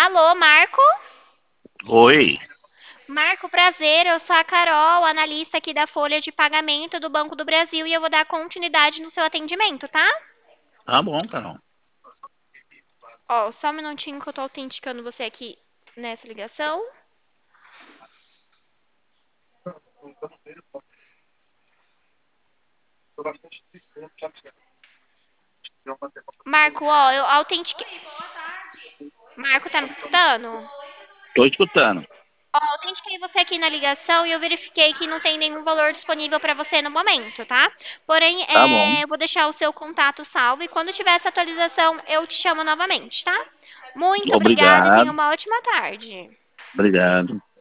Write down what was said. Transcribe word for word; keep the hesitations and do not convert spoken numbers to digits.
Alô, Marco? Oi, Marco, prazer. Eu sou a Carol, analista aqui da folha de pagamento do Banco do Brasil e eu vou dar continuidade no seu atendimento, tá? tá bom, Carol. Ó, só um minutinho que eu tô autenticando você aqui nessa ligação. Marco, ó, eu autentiquei. Marco, tá me escutando? Tô escutando. Ó, autentiquei você aqui na ligação e eu verifiquei que não tem nenhum valor disponível para você no momento, tá? Porém, Tá bom. é, eu vou deixar o seu contato salvo e quando tiver essa atualização eu te chamo novamente, tá? Muito obrigada e tenha Obrigado, uma ótima tarde. obrigado.